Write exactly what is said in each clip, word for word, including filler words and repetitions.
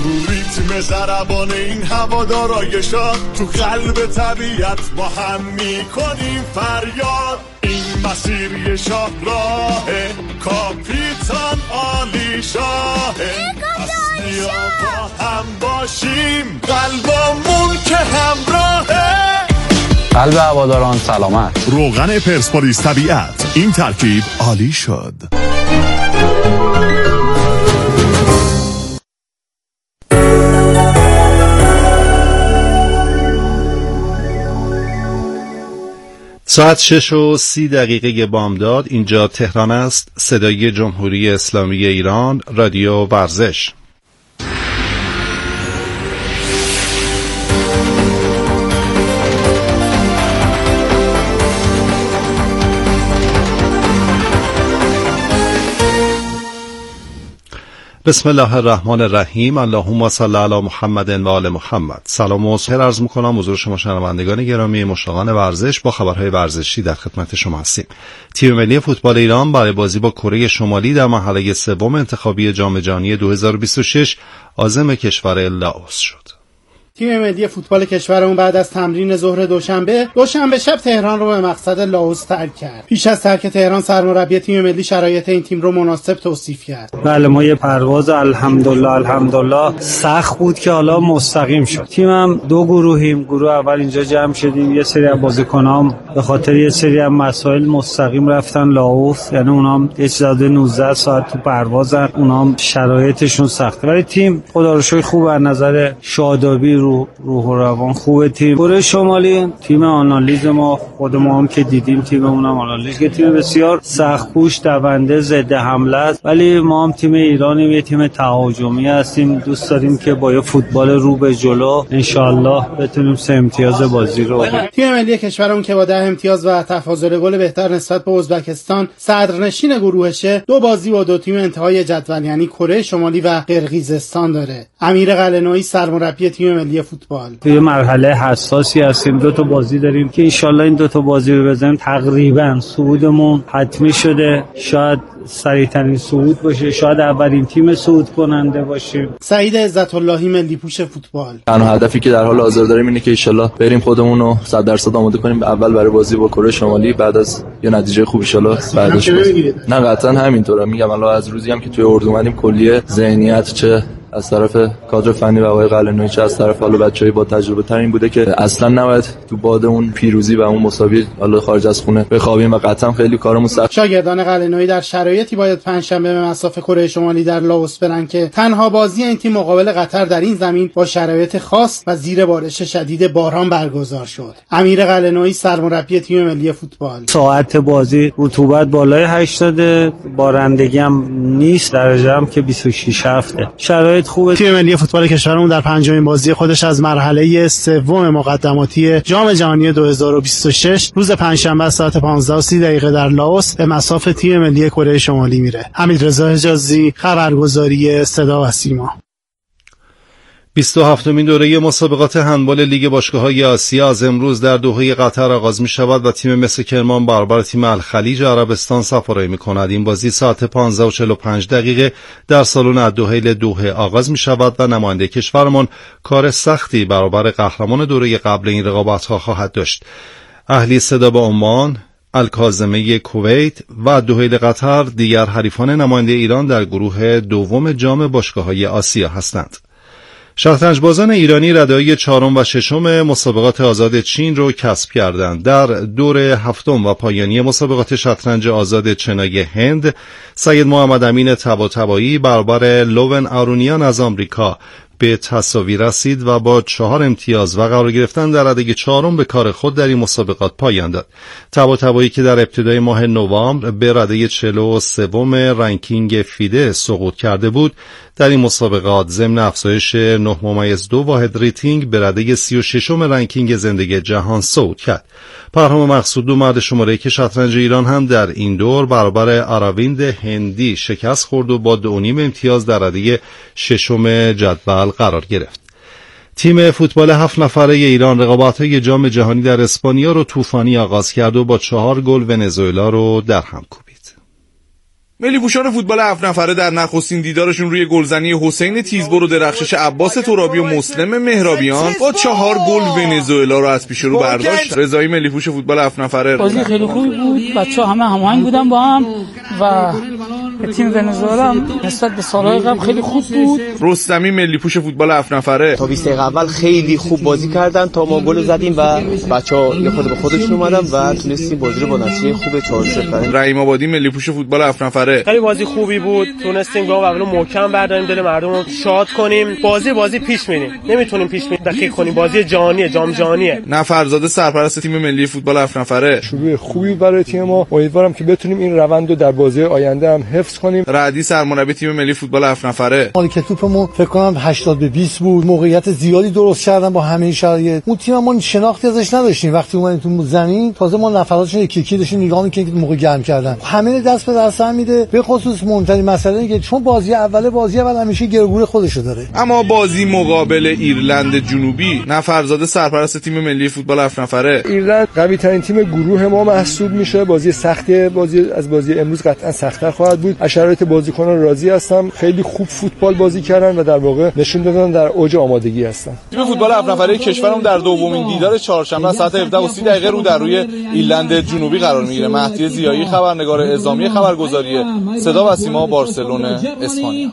رو ریتم ضربان این هوادارای شاد، تو قلب طبیعت با هم میکنیم فریاد. این مسیر یه شاه راهه، کاپیتان عالی شاهه، پس بیا با هم باشیم، قلبمون که همراهه. قلب هواداران سلامت. روغن پرسپولیس طبیعت، این ترکیب عالی شد. ساعت شش و سی دقیقه بامداد، اینجا تهران است. صدای جمهوری اسلامی ایران، رادیو ورزش. بسم الله الرحمن الرحیم. اللهم صل علی محمد و آل محمد. سلام و خیر عرض می‌کنم حضور شما شنوندگان گرامی، مشتاقان ورزش. با خبرهای ورزشی در خدمت شما هستیم. تیم ملی فوتبال ایران برای بازی با کره شمالی در مرحله سوم انتخابی جام جهانی دو هزار و بیست و شش عازم کشور لاوس شد. تیم ملی فوتبال کشورمون بعد از تمرین ظهر دوشنبه دوشنبه شب تهران رو به مقصد لاوس ترک کرد. پیش از ترک تهران سرمربی تیم ملی شرایط این تیم رو مناسب توصیف کرد. بله، ما یه پرواز الحمدلله الحمدلله سخت بود که حالا مستقیم شد. تیمم دو گروهیم. گروه اول اینجا جمع شدیم، یه سری از بازیکنام به خاطر یه سری از مسائل مستقیم رفتن لاوس، یعنی اونام یه چیز حدود نوزده ساعت تو پروازن، اونام شرایطشون سخته. ولی تیم خدا رو شکر خوب از نظر شادابی رو روح و روان خوبه. تیم کره شمالی تیم آنالیز ما خود ما هم که دیدیم، تیممون هم آنالیز که تیم بسیار سخت‌کوش، دونده، ضد حمله است، ولی ما هم تیم ایرانیم، یه تیم تهاجمی هستیم. دوست داریم که با یه فوتبال رو به جلو انشالله بتونیم سه امتیاز بازی رو بگیریم. تیم ملی کشورمون که با ده امتیاز و تفاضل گل بهتر نسبت به ازبکستان صدرنشین گروهشه، دو بازی با دو تیم انتهای جدول یعنی کره شمالی و قرقیزستان داره. امیر قلعه‌نویی سرمربی تیم ملی فوتبال: توی مرحله حساسی هستیم، دو تا بازی داریم که انشالله این دو تا بازی رو بزنیم تقریبا صعودمون حتمی شده. شاید سریع‌ترین صعود باشه، شاید اولین تیم صعود کننده باشیم. سعید عزت اللهی ملی پوش فوتبال: تنها هدفی که در حال حاضر داریم اینه که انشالله بریم خودمون رو صد درصد آماده کنیم اول برای بازی با کره شمالی، بعد از یه نتیجه خوب انشالله بعدش. نه قطعا همینطوره. میگم الان از روزی هم که توی اردو اومدیم کلیه ذهنیت چه از طرف کادر فنی و آقای قلعه‌نویی چه از طرف حالا بچه‌ای با تجربه تر این بوده که اصلا نباید تو باد اون پیروزی و اون مساوی حالا خارج از خونه بخوابیم و قطعا خیلی کارمون سخت. شاگردان قلعه‌نویی در شرایطی باید پنجشنبه به مصاف کره شمالی در لاوس برن که تنها بازی این تیم مقابل قطر در این زمین با شرایط خاص و زیر بارش شدید باران برگزار شد. امیر قلعه‌نویی سرمربی تیم ملی فوتبال: ساعت بازی رطوبت بالای هشتاد، بارندگی هم نیست، درجه هم که بیست و شش هفته. شرایط خوبه. تیم ملی فوتبال کشورمون در پنجمین بازی خودش از مرحله سوم مقدماتی جام جهانی دو هزار و بیست و شش روز پنجشنبه ساعت پانزده و سی دقیقه در لاوس به مصاف تیم ملی کره شمالی میره. حمیدرضا حجازی، خبرگزاری صدا و سیما. بیست و هفتمین دوره مسابقات هندبال لیگ باشگاه‌های آسیا از امروز در دوحه قطر آغاز می شود و تیم مس کرمان برابر تیم الخلیج عربستان سفارایی می کند. این بازی ساعت پانزده و چهل و پنج دقیقه در سالن الدحیل دوحه آغاز می شود و نماینده کشورمان کار سختی برابر قهرمان دوره قبل این رقابت‌ها خواهد داشت. اهلی صدا با عمان، الکاظمه کویت و دوحیل قطر دیگر حریفان نماینده ایران در گروه دوم جام باشگاه‌های آسیا هستند. شطرنج‌بازان ایرانی رده‌های چهارم و ششم مسابقات آزاد چین رو کسب کردند. در دور هفتم و پایانی مسابقات شطرنج آزاد چنای هند، سید محمد امین طباطبایی برابر لوون آرونیان از آمریکا به تساوی رسید و با چهار امتیاز و قرار گرفتن در رده چهارم به کار خود در این مسابقات پایان داد. طباطبایی که در ابتدای ماه نوامبر به رده چهل و سوم رنکینگ فیده سقوط کرده بود، در این مسابقات ضمن افزایش نه ممیز دو واحد ریتینگ به رده سی و ششم رنکینگ زندگی جهان صعود کرد. پرهام مقصودلو مرد شماره یک شطرنج ایران هم در این دور برابر آراویند هندی شکست خورد و با دو و نیم امتیاز در رده ششم جدول قرار گرفت. تیم فوتبال هفت نفره ایران رقابت‌های جام جهانی در اسپانیا رو طوفانی آغاز کرد و با چهار گل ونزوئلا رو در هم کوبید. ملی پوشان فوتبال هفت نفره در نخستین دیدارشون روی گلزنی حسین تیزبر و درخشش عباس ترابی و مسلم مهرابیان با چهار گل ونزوئلا رو از پیش رو برداشت. رضایی ملی پوش فوتبال هفت نفره: بازی خیلی خوبی بود، بچه‌ها همه هماهنگ بودن با هم و تیم ونزوئلا نسبت به سال‌های قبل خیلی خوب بود. رستمی ملی پوش فوتبال هفت نفره: تا بیست دقیقه اول خیلی خوب بازی کردن تا ما گل زدیم و بچه‌ها یه خود به خودشون اومدن و تونستیم بازی رو با نتیجه خوب چهار صفر. رحیم آبادی ملی پوش فوتبال هفت نفره: خیلی بازی خوبی بود، تونستیم گام اولو محکم برداریم، دل مردم رو شاد کنیم. بازی بازی پیش میریم، نمیتونیم پیش بینی دقیق کنیم، بازی جهانیه، جام جهانیه. نفرزاده سرپرست تیم ملی فوتبال هفت نفره: شروع خوبی برای تیم ما، امیدوارم که بتونیم این روند رو در بازی آینده هم حفظ کنیم. رعدی سرمربی تیم ملی فوتبال هفت نفره: مالک توپمون فکر کنم هشتاد به بیست بود، موقعیت زیادی درست کردن با همه شرایط. اون تیم ما شناختی ازش نداشتیم، وقتی اومدیم تو زمین تازه ما نفراتشون یکی یکی داشتیم نگاه می‌کردیم که موقع گرم کردن. همه دست به دست هم میده، به خصوص مهمترین مسئله اینه که چون بازی اوله بازی اول همیشه گرگور خودشو داره. اما بازی مقابل ایرلند جنوبی، نفرزاده سرپرست تیم ملی فوتبال هفت نفره: ایرلند قوی ترین تیم گروه ما محسوب میشه، بازی سختی بازی از بازی امروز قطعا سخت‌تر خواهد بود. از شرایط بازیکنان راضی هستم، خیلی خوب فوتبال بازی کردن و در واقع نشون دادن در اوج آمادگی هستن. تیم فوتبال هفت نفره کشورم در دومین دیدار چهارشنبه ساعت هفده و سی دقیقه رو در روی ایرلند جنوبی قرار میگیره. مهدی ضیایی خبرنگار اعزامی خبرگزاری صدا و سیما بارسلون اسپانیا.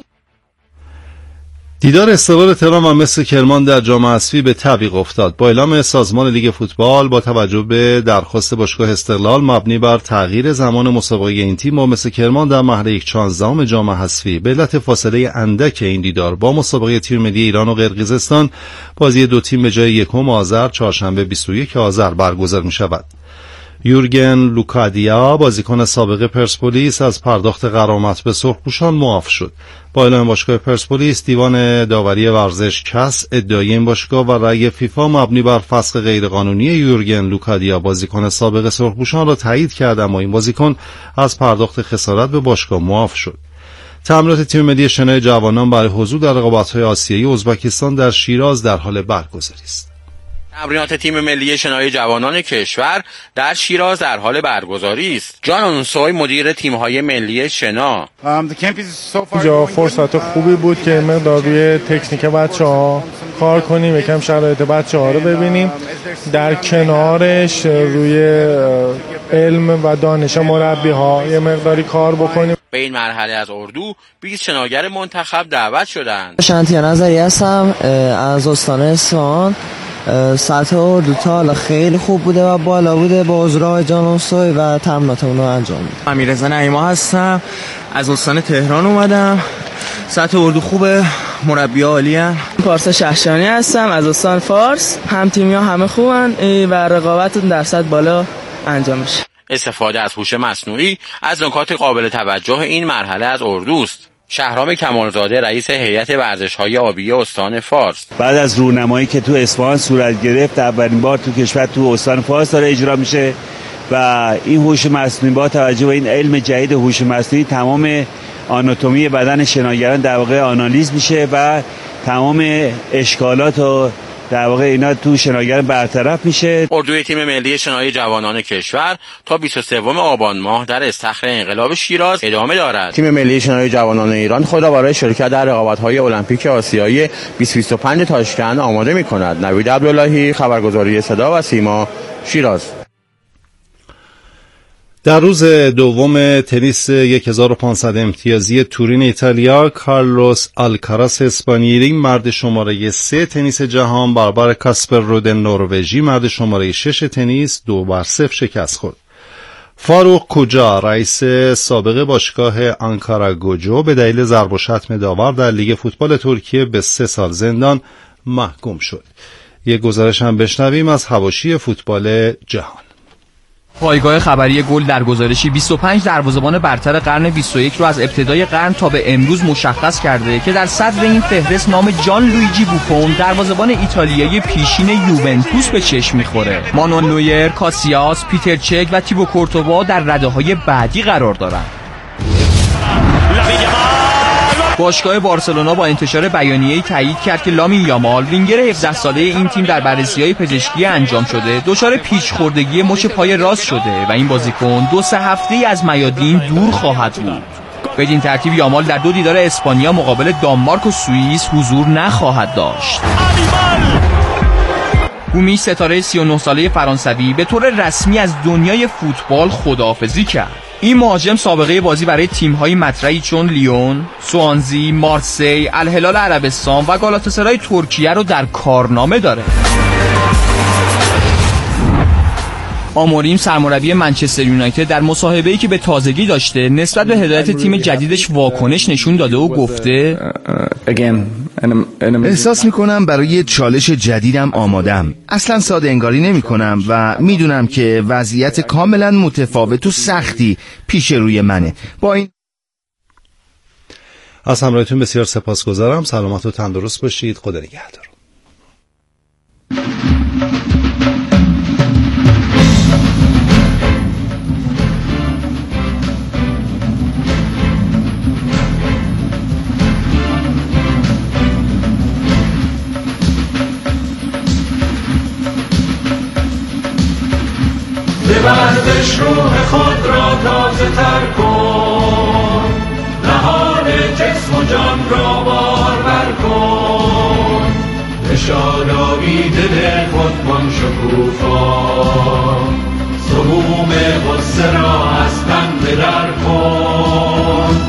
دیدار استقلال تهران و مس کرمان در جام حذفی به تعویق افتاد. با اعلام سازمان لیگ فوتبال با توجه به درخواست باشگاه استقلال مبنی بر تغییر زمان مسابقه این تیم با مس کرمان در مرحله یک چهاردهم جام حذفی به علت فاصله اندک این دیدار با مسابقه تیم ملی ایران و قرقیزستان، بازی دو تیم به جای یکم آذر چهارشنبه بیست و یک آذر برگزار می شود. یورگن لوکادیا بازیکن سابق پرسپولیس از پرداخت غرامت به سرخپوشان معاف شد. با اعلام باشگاه پرسپولیس، دیوان داوری ورزش کس ادعای این باشگاه و رأی فیفا مبنی بر فسخ غیرقانونی یورگن لوکادیا بازیکن سابق سرخپوشان را تایید کرد، اما این بازیکن از پرداخت خسارت به باشگاه معاف شد. تمرینات تیم ملی شنای جوانان برای حضور در رقابت‌های آسیایی ازبکستان در شیراز در حال برگزاری است. تمرینات تیم ملی شنای جوانان کشور در شیراز در حال برگزاری است. جان اونسوی مدیر تیم‌های ملی شنا: اینجا فرصت خوبی بود که مقدار روی تکنیک بچه‌ها کار کنیم، یکم شرایط بچه‌ها رو ببینیم، در کنارش روی علم و دانش مربی‌ها یه مقداری کار بکنیم. به این مرحله از اردو بیست شناگر منتخب دعوت شدند. شانتیا نظری هستم از استان اصفهان. سطح اردو تا حالا خیلی خوب بوده و بالا بوده با حضور جان اونسوی و تمریناتمون رو انجام میدیم. امیررضا نعیما هستم از استان تهران اومدم. سطح اردو خوبه، مربی عالی ان. پارسا شهشانی هستم از استان فارس. هم تیمی‌ها همه خوبن و رقابت در سطح بالا انجام میشه. استفاده از هوش مصنوعی از نکات قابل توجه این مرحله از اردوست. شهرام کمالزاده رئیس هیئت ورزش‌های آبی استان فارس: بعد از رونمایی که تو اصفهان صورت گرفت، اولین بار تو کشور تو استان فارس داره اجرا میشه و این هوش مصنوعی با توجه به این علم جدید هوش مصنوعی تمام آناتومی بدن شناگران در واقع آنالیز میشه و تمام اشکالات و در واقع اینا تو شناگر برطرف میشه. اردوی تیم ملی شنای جوانان کشور تا بیست و سوم آبان ماه در استخر انقلاب شیراز ادامه دارد. تیم ملی شنای جوانان ایران خود را برای شرکت در رقابت‌های المپیک آسیایی بیست بیست و پنج تاشکند آماده می‌کند. نوید عبداللهی، خبرگزاری صدا و سیما، شیراز. در روز دوم تنیس هزار و پانصد امتیازی تورین ایتالیا، کارلوس آلکاراس اسپانیایی مرد شماره سه تنیس جهان برابر کاسپر رود نروژی مرد شماره شش تنیس دو بر صفر شکست خورد. فاروق کوجا رئیس سابق باشگاه آنکارا گوجو به دلیل ضرب و شتم داور در لیگ فوتبال ترکیه به سه سال زندان محکوم شد. یک گزارش هم بشنویم از حواشی فوتبال جهان. پایگاه خبری گل در گزارشی بیست و پنج دروازه‌بان برتر قرن بیست و یک رو از ابتدای قرن تا به امروز مشخص کرده که در صدر این فهرست نام جان لویجی بوفون دروازه‌بان ایتالیایی پیشین یوونتوس به چشم می‌خوره. مانوئل نویر، کاسیاس، پیتر چک و تیبو کورتوا در رده‌های بعدی قرار دارند. باشگاه بارسلونا با انتشار بیانیه‌ای تایید کرد که لامین یامال وینگر هفده ساله این تیم در بررسی‌های پزشکی انجام شده دچار پیچ خوردگی مچ پای راست شده و این بازیکن دو سه هفته‌ای از میادین دور خواهد بود. بدین ترتیب یامال در دو دیدار اسپانیا مقابل دانمارک و سوئیس حضور نخواهد داشت. گومی ستاره سی و نه ساله فرانسوی به طور رسمی از دنیای فوتبال خداحافظی کرد. این مهاجم سابقه بازی برای تیم‌های مطرحی چون لیون، سوانزی، مارسی، الهلال عربستان و گالاتاسرای ترکیه رو در کارنامه داره. آموریم سرمربی منچستر یونایتد در مصاحبه‌ای که به تازگی داشته نسبت به هدایت تیم جدیدش واکنش نشون داده و گفته احساس میکنم برای چالش جدیدم آمادم. اصلا ساده انگاری نمی کنم و میدونم که وضعیت کاملا متفاوت و سختی پیش روی منه. با این از همراهیتون بسیار سپاسگزارم. سلامت و تندرست باشید. خدا نگهدار. ببردش روح خود را تازه تر کن، نهان جسم و جان را بارور کن، به شادابی دل خود کن شکوفا، سموم غصه را از تن بدر کن.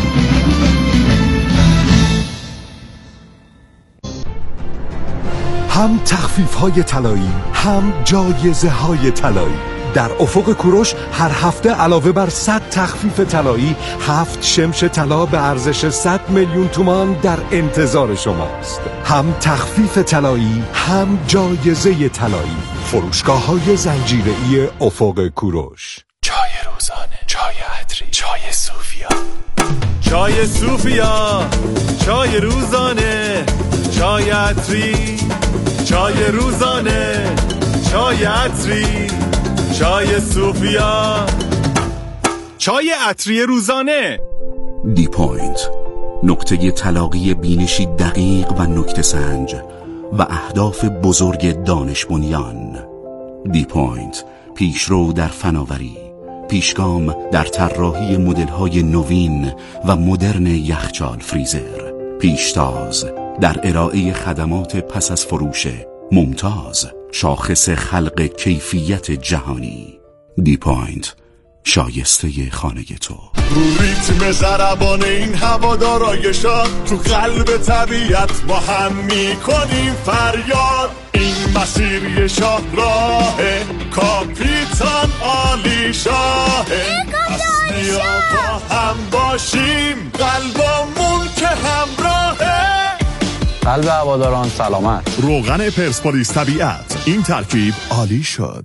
هم تخفیف های طلایی، هم جایزه های طلایی. در افق کوروش هر هفته علاوه بر صد تخفیف طلایی، هفت شمش طلا به ارزش صد میلیون تومان در انتظار شماست. هم تخفیف طلایی، هم جایزه طلایی. فروشگاه های زنجیره‌ای افق کوروش. چای روزانه، چای عطری، چای صوفیا، چای صوفیا، چای روزانه، چای عطری، چای روزانه، چای عطری، چای صوفیا، چای عطری روزانه. دی پوینت، نقطه تلاقی بینشی دقیق و نکته سنج و اهداف بزرگ دانش بنیان. دی پوینت، پیشرو در فناوری، پیشگام در طراحی مدل‌های نوین و مدرن یخچال فریزر، پیشتاز در ارائه خدمات پس از فروش، ممتاز، شاخص خلق کیفیت جهانی. دی پوینت، شایسته خانه تو. رو ریتم ضربان این هوادارای شاد، تو قلب طبیعت با هم میکنیم فریاد. این مسیر شاه راهه، کاپیتان عالی شاهه، اصلی با هم باشیم، قلبمون که همراهه. قلب هواداران سلامت. روغن پرسپولیس طبیعت، این ترکیب عالی شد.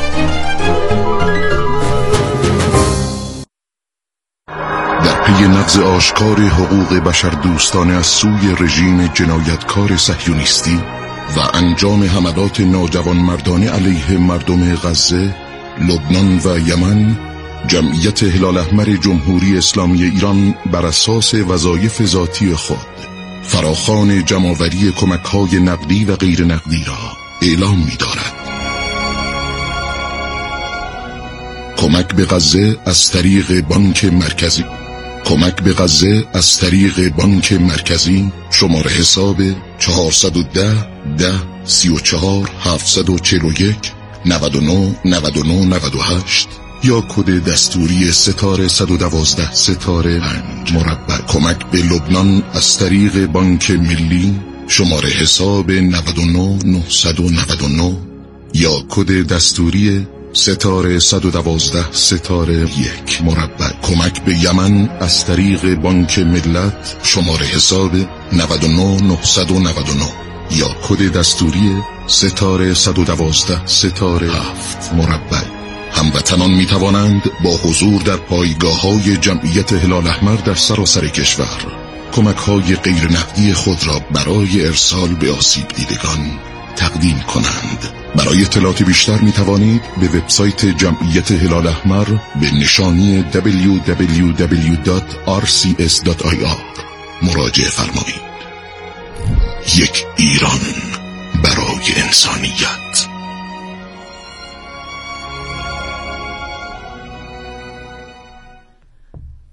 در پی نقض آشکار حقوق بشر دوستانه از سوی رژیم جنایتکار صهیونیستی و انجام حملات ناجوانمردانه علیه مردم غزه، لبنان و یمن، جمعیت هلال احمر جمهوری اسلامی ایران بر اساس وظایف ذاتی خود فراخوان جمع‌آوری کمک‌های نقدی و غیر نقدی را اعلام می‌دارد. کمک به غزه از طریق بانک مرکزی کمک به غزه از طریق بانک مرکزی شماره حساب چهارصد و ده ده سی و چهار هفتصد و چهل و یک نود و نه نود و نه نود و هشت یا کد دستوری ستاره صد و دوازده ستاره پنج مربع. کمک به لبنان از طریق بانک ملی شماره حساب نود و نه نهصد و نود و نه یا کد دستوری ستاره صد و دوازده ستاره یک مربع. کمک به یمن از طریق بانک ملت شماره حساب نود و نه نهصد و نود و نه یا کد دستوری ستاره صد و دوازده ستاره هفت مربع. هموطنان می توانند با حضور در پایگاه‌های جمعیت هلال احمر در سراسر کشور کمک‌های غیر نقدی خود را برای ارسال به آسیب دیدگان تقدیم کنند. برای اطلاعات بیشتر می توانید به وبسایت جمعیت هلال احمر به نشانی دبلیو دبلیو دبلیو دات آر سی اس دات آی آر مراجعه فرمایید. یک ایران برای انسانیت.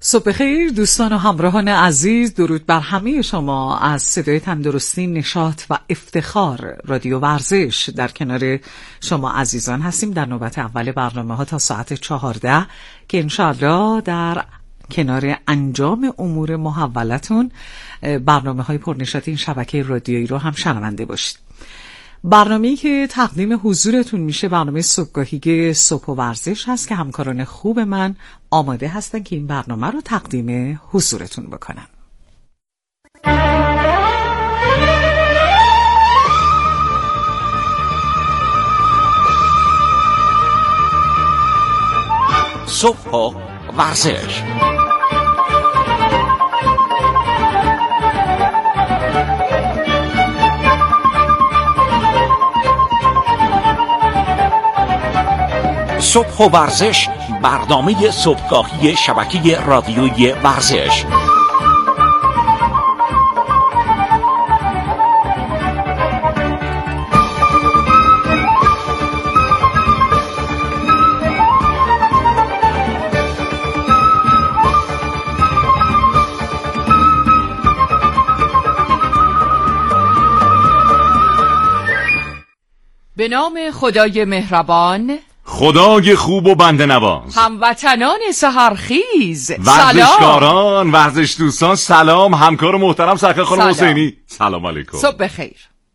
صبح خیر دوستان و همراهان عزیز، درود بر همه شما. از صدای تندرستی، نشاط و افتخار رادیو ورزش در کنار شما عزیزان هستیم در نوبت اول برنامه ها تا ساعت چهارده که انشاءالله در کنار انجام امور محولتون برنامه های پرنشاط این شبکه رادیویی رو هم شنونده باشید. برنامه‌ای که تقدیم حضورتون میشه برنامه صبحگاهی صبح و ورزش هست که همکاران خوب من آماده هستن که این برنامه رو تقدیم حضورتون بکنن. صبح و ورزش. صبح و ورزش، برنامه صبحگاهی شبکه رادیویی ورزش. به نام خدای مهربان، خدای خوب و بنده نواز، هموطنان سحرخیز، ورزشکاران، ورزش دوستان، سلام. همکار محترم سرکار خانم حسینی، سلام علیکم. صبح بخیر.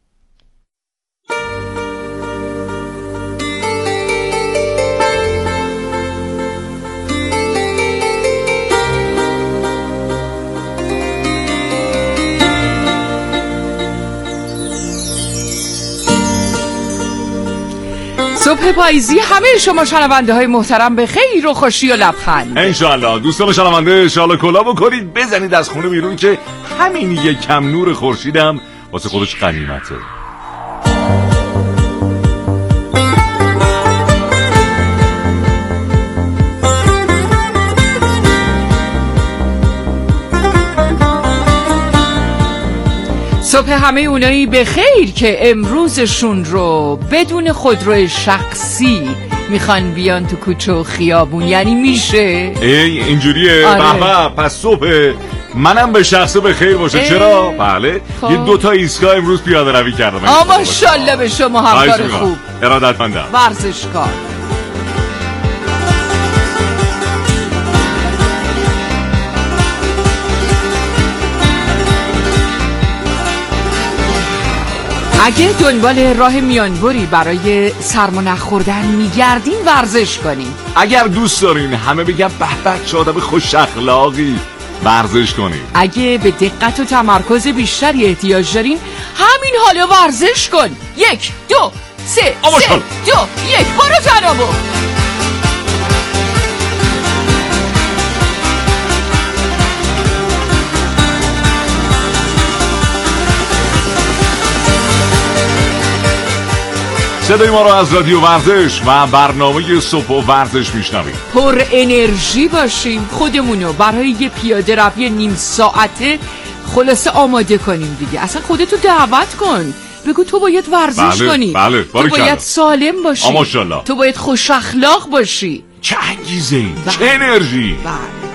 صبح پاییزی همه شما شنونده های محترم به خیر و خوشی و لبخند انشاءالله. دوستان شنونده شال کلا بکنید، بزنید از خونه بیرون که همین یک کم نور خورشیدم واسه خودش غنیمته. صبح همه اونایی به خیر که امروزشون رو بدون خودرو شخصی میخوان بیان تو کوچه و خیابون. یعنی میشه ای اینجوریه؟ آره. بابا پس صبح منم به شخصه به خیر باشه. اه. چرا؟ بله خب. یه دوتا ایستگاه امروز پیاده روی کردم. آ ماشاءالله به شما همکار خوب، ارادتمندم، ورزشکار. اگه دنبال راه میانبری برای سرما نخوردن میگردین ورزش کنین. اگر دوست دارین همه بگم به به چه آدم خوش اخلاقی، ورزش کنین. اگه به دقت و تمرکز بیشتری احتیاج دارین همین حالا ورزش کن. یک دو سه سه دو یک برو جنابو. صدای ما رو از رادیو ورزش و برنامه صبح و ورزش میشنوید. پر انرژی باشیم، خودمونو برای یه پیاده روی نیم ساعته خلاصه آماده کنیم دیگه. اصلا خودتو دعوت کن، بگو تو باید ورزش بله، کنی. بله، تو باید سالم باشی. ماشاءالله. تو باید خوش اخلاق باشی. چه انگیزه این، چه انرژی. بله.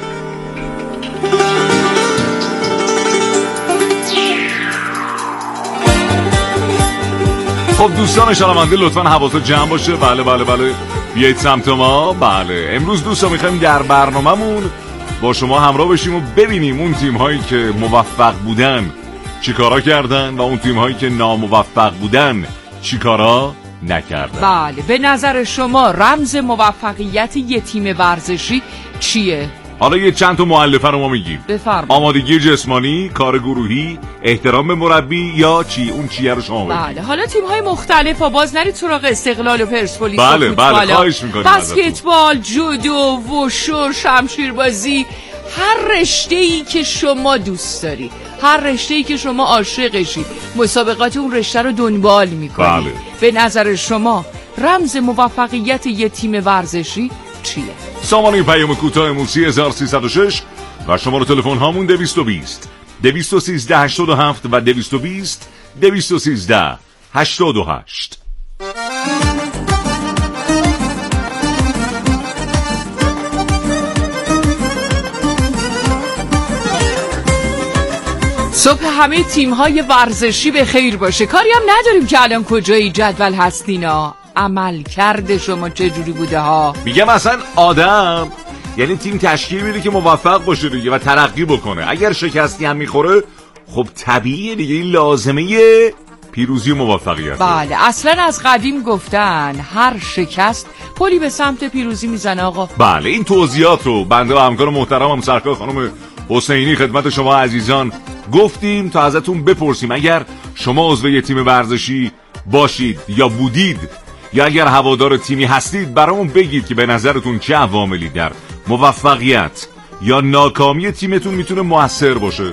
خب دوستان شنونده لطفاً حواست جمع باشه. بله بله بله بیایید سمت ما. بله امروز دوستان میخوایم در برنامه‌مون با شما همراه بشیم و ببینیم اون تیم هایی که موفق بودن چیکارا کردن و اون تیم هایی که ناموفق بودن چیکارا نکردن. بله به نظر شما رمز موفقیت یه تیم ورزشی چیه؟ حالا یه چند تا مؤلفه رو ما میگیم. بفرمایید. آمادگی جسمانی، کار گروهی، احترام به مربی یا چی؟ اون چیه رو شما بگید. بله حالا تیم‌های مختلف و باز نرید سراغ استقلال و پرسپولیس بله و فوتبال. بله خواهش می‌کنیم. بسکتبال، جودو، وشو، شمشیربازی، هر رشته‌ای که شما دوست داری، هر رشته‌ای که شما عاشقشی، مسابقات اون رشته رو دنبال می‌کنی. بله. به نظر شما رمز موفقیت یه تیم ورزشی چیه؟ سامانه پیام کوتاه موسی هزار و سیصد و شش و شماره تلفن هامون دویست و بیست دویست و سیزده هشتاد و هفت و دویست و بیست دویست و سیزده هشتاد و هشت. صبح همه تیم‌های ورزشی به خیر باشه. کاری هم نداریم که الان کجای جدول هستینا. عمل کرده شما چه جوری بوده ها؟ میگم اصلا آدم یعنی تیم تشکیل میده که موفق باشه دیگه و ترقی بکنه. اگر شکستی هم میخوره خب طبیعیه دیگه، این لازمه پیروزی و موفقیت. بله اصلا از قدیم گفتن هر شکست پلی به سمت پیروزی میزنه آقا. بله این توضیحات رو بنده و همکار محترمم سرکار خانم حسینی خدمت شما عزیزان گفتیم تا ازتون بپرسیم اگر شما عضو یه تیم ورزشی باشید یا بودید یا اگر هوادار تیمی هستید برامون بگید که به نظرتون چه عواملی در موفقیت یا ناکامی تیمتون میتونه موثر باشه.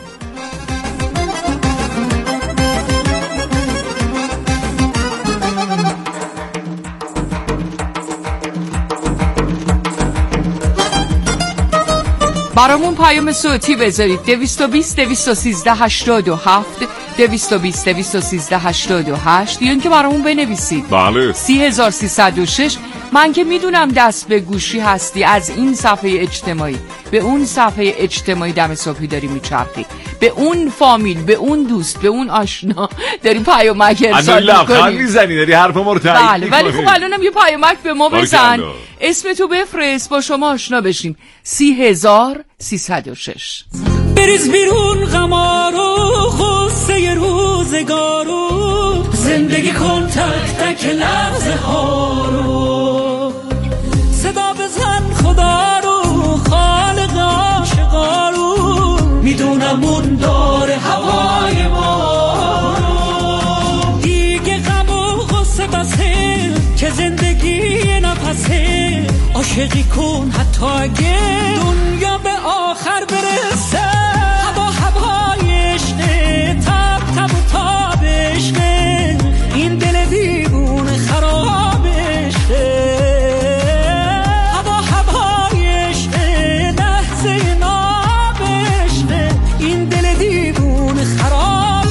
برامون پیام صوتی بذارید دویست و بیست دویست و سیزده هشتاد و هفت دویست و بیست دویست و سیزده هشتاد و هشت یا اینکه برامون بنویسید. بله سی هزار سیصد و شش. من که میدونم دست به گوشی هستی، از این صفحه اجتماعی به اون صفحه اجتماعی دم صبحی داری میچرخی، به اون فامیل، به اون دوست، به اون آشنا داری پیامک ارسال میکنی، میزنی داری حرف ما رو تایید بله ولی خب الانم یه پیامک به ما بزن، اسم تو بفرست با شما آشنا بشیم. سی هزار سیصد و شش. بریز بیرون غمارو غصه روزگارو، زندگی کن تک تک لحظه ها رو، صدا بزن خدا رو خالق عاشقا رو، میدونم اون داره هوای ما رو، دیگه غم و غصه بسه که زندگی نفسه، عاشقی کن حتی اگه دنیا به آخر برسه، هوا هوای عشقه، تب تب و تابشقه، این دل دیوونه خرابشقه، هوا هوای عشقه، لحظه نابشقه، این دل دیوونه خرابشقه.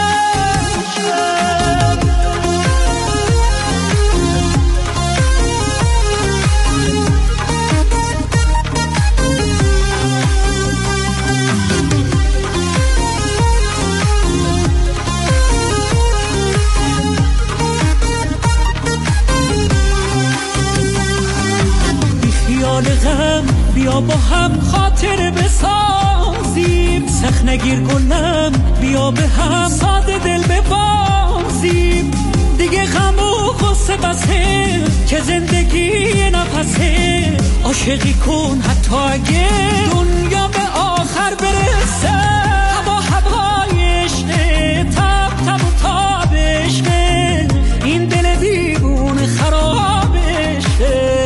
غم بیا با هم خاطر بسازیم، سخت نگیر گلم بیا به هم ساده دل ببازیم، دیگه غم و غصه بسه که زندگی نفسه، عاشقی کن حتی اگه دنیا به آخر برسه، هوا هوای عشقه، تب تب و تابشقه، این دل دیوونه خرابشقه،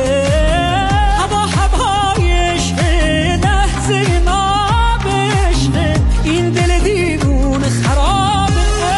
این دل دیوونه خرابه.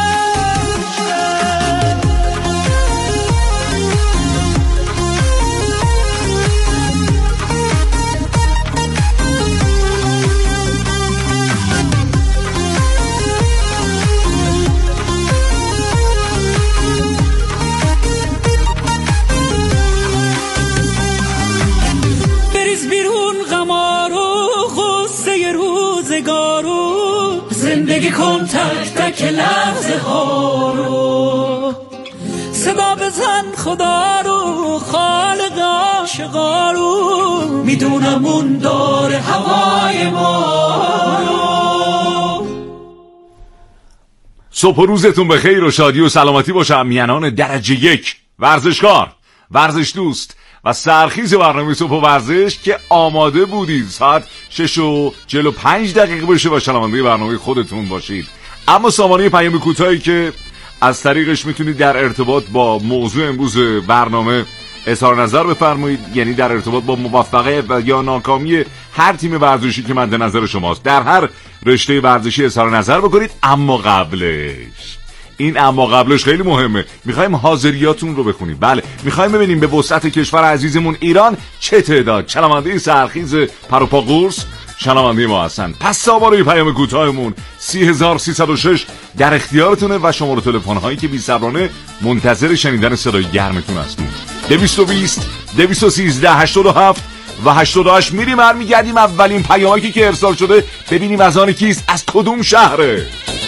بریز بیرون غمارو غصه روزگارو، زندگی کن تک تک لحظه ها رو، صدا بزن خدا رو خالق عاشقا رو، میدونم اون داره هوای ما رو. صبح و روزتون به خیر و شادی و سلامتی باشه. میانان درجه یک ورزشکار، ورزش دوست و سرخیز برنامه صبح و ورزش که آماده بودید ساعت شش و چهل و پنج دقیقه بشه و شنونده برنامه خودتون باشید. اما سامانه پیام کوتاهی که از طریقش میتونید در ارتباط با موضوع امروز برنامه اظهار نظر بفرمایید، یعنی در ارتباط با موفقیت و یا ناکامی هر تیم ورزشی که مد نظر شماست در هر رشته ورزشی اظهار نظر بکنید. اما قبلش این اما قبلش خیلی مهمه، میخوایم حاضریاتون رو بخونیم. بله میخوایم ببینیم به وسعت کشور عزیزمون ایران چه تعداد شنونده سرخیز پروپا قرص شنونده ما هستن. پس سامانه پیام کوتاهمون سی هزار سیصد و شش در اختیارتونه و شماره تلفن هایی که بی‌صبرانه منتظر شنیدن صدای گرمتون هستیم. دویست و بیست دویست و سیزده هشتاد و هفت و هشتاد و هشت میریم برمیگردیم اولین پیامکی که ارسال شده ببینیم از آن کیست، از کدوم شهره.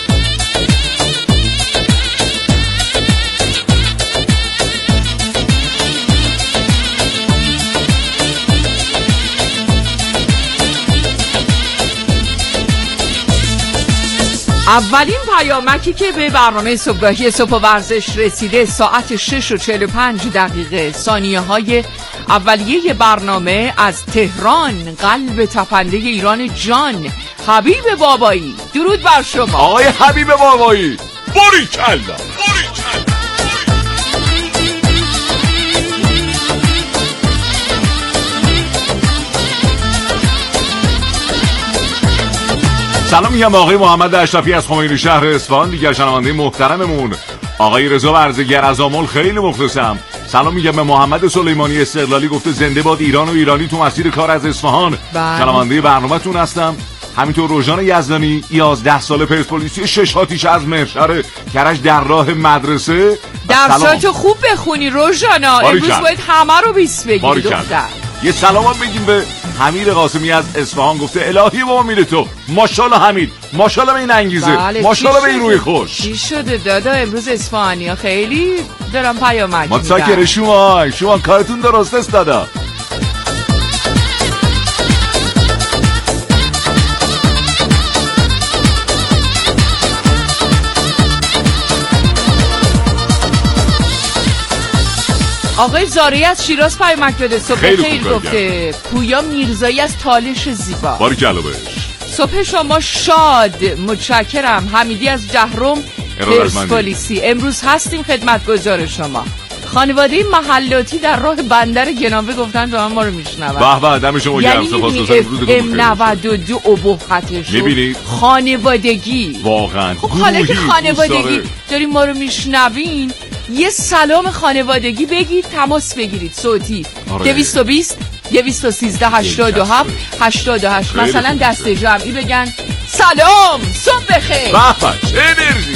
اولین پیامکی که به برنامه صبحگاهی صبح و ورزش رسیده ساعت شش و چهل و پنج دقیقه ثانیه های اولیه برنامه از تهران، قلب تپنده ایران جان، حبیب بابایی. درود بر شما آقای حبیب بابایی. باریکلا. سلام میگم آقای محمد اشرفی از خمینی شهر اصفهان، دیگر شنونده محترممون آقای رضا ورزگر از آمل خیلی مخلصم. سلام میگم به محمد سلیمانی استقلالی، گفته زنده باد ایران و ایرانی تو مسیر کار از اصفهان. شنونده برنامه‌تون هستم. همینطور روژان یزدانی یازده ساله پرسپولیسی شش آتیش از مهرشهر کرج در راه مدرسه. درساتو خوب بخونی روژانا، امروز باید همه رو بیست بگیری دختر. یه سلام هم بگیم به حمید قاسمی از اصفهان، گفته الهی با میره تو. ماشاءالله حمید، ماشاءالله به این انگیزه، بله. ماشاءالله به این روی خوش. چی شده دادا؟ امروز اصفهانیا خیلی دارم پیامک میدن. متشکرم شما، شما کارتون درست است دادا. آقای زاری از شیراز پیامک داده. صبح خیر گفته پویا میرزایی از تالش زیبا. باریکلا بهش. صبح شما شاد. متشکرم. حمیدی از جهرم پرسپولیسی. امروز هستیم خدمتگزار شما. خانواده محلاتی در راه بندر گناوه گفتن تو هم ما رو میشنون. به به دم شما گرم. سپاسگزارم. روزتون بخیر. ام نود و دو ابهتش میبینید خانوادگی واقعا. خب حالا که خانوادگی داریم ما رو میشنوین، یه سلام خانوادگی بگید، تماس بگیرید صوتی. دویست و بیست دویست و سیزده هشتاد و هفت هشتاد و هشت. مثلا دست جمعی بگن سلام صبح بخیر. به چه انرژی.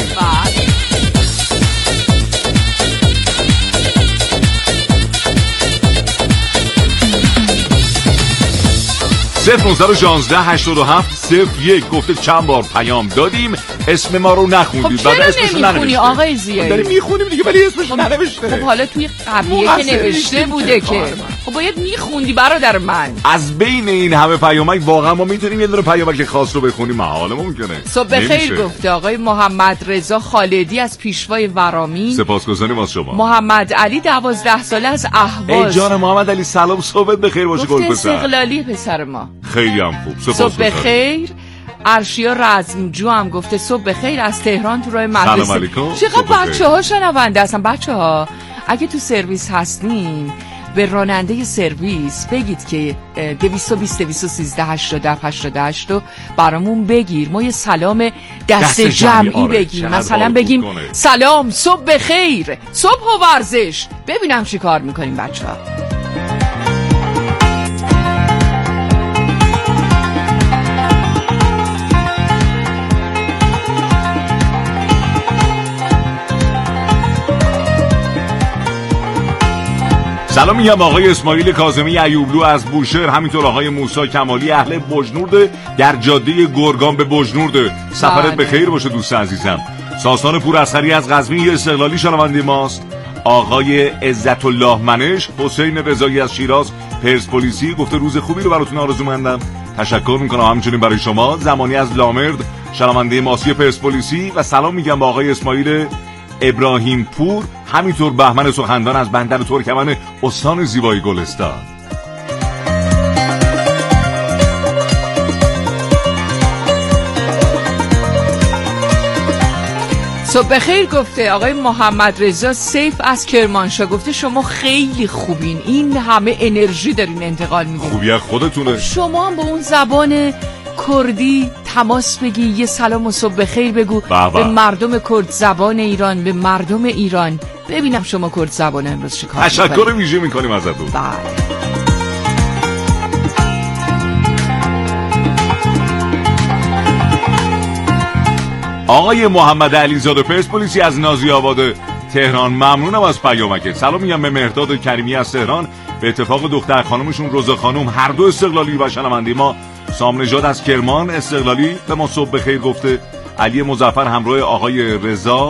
صفر نهصد و شانزده هشتاد و هفت صفر یک گفته چند بار پیام دادیم اسم ما رو نخوندید. خب چرا نمیخونی آقای زیایی؟ داریم میخونیم دیگه ولی اسمش ننوشته. خب حالا توی قبلیه که نوشته بوده که خب باید میخوندی برادر من. از بین این همه پیامک واقعا ما میتونیم یه دونه پیامک خاص رو بخونیم؟ محاله ممکنه. صبح بخیر گفته آقای محمد رضا خالدی از پیشوای ورامین. سپاسگزاریم از شما. محمد علی دوازده ساله از اهواز. ای جان محمد علی سلام صبحت بخیر باشه گل پسر. استقلالی پسر ما. خیلی هم خوب. صبح بخیر. ارشیا رزمجو هم گفته صبح بخیر از تهران تو راه مدرسه. سلام علیکم. چقدر بچه‌ها شنونده هستن. بچه‌ها اگه تو سرویس هستین به راننده سرویس بگید که دویست و بیست دویست و سیزده هشتاد و هفت هشتاد و هشت رو برامون بگیر، ما یه سلام دست, دست جمعی, جمعی بگیم. مثلا بگیم سلام صبح بخیر صبح و ورزش. ببینم چی کار میکنیم بچه‌ها. سلام میگم آقای اسماعیل کاظمی ایوبلو از بوشهر، همینطور آقای موسی کمالی اهل بجنورد در جاده گرگان به بجنورد. سفرت بخیر باشه دوست عزیزم. ساسان پور اثری از قزوین استقلالی شنونده ماست. آقای عزت الله منش. حسین رضایی از شیراز پرسپولیسی گفته روز خوبی رو براتون آرزو مندم. تشکر میکنم همچنین برای شما. زمانی از لامرد شنونده ماسی پرسپولیسی و سلام میگم با آقای اسماعیل ابراهیم پور، همینطور بهمن سخندان از بندر ترکمن استان زیبای گلستان. صبح بخیر گفته آقای محمد رضا سیف از کرمانشاه، گفته شما خیلی خوبین، این همه انرژی دارین انتقال میدین. خوبی از خودتونه. شما هم با اون زبان کردی تماس بگی، یه سلام و صبح بخیر بگو بابا. به مردم کرد زبان ایران، به مردم ایران. ببینم شما کرد زبان امروز چه کار میکنید. تشکر ویژه میکنیم ازتون. بله. آقای محمد علیزاده پرسپولیسی از نازی آباد تهران، ممنونم از پیامکت. سلام میگم به مهرداد کریمی از تهران، به اتفاق دختر خانمشون روزا خانم هر دو استقلالی و شنونده ما. سام نژاد از کرمان استقلالی به ما صبح بخیر گفته. علی مظفر همراه آقای رضا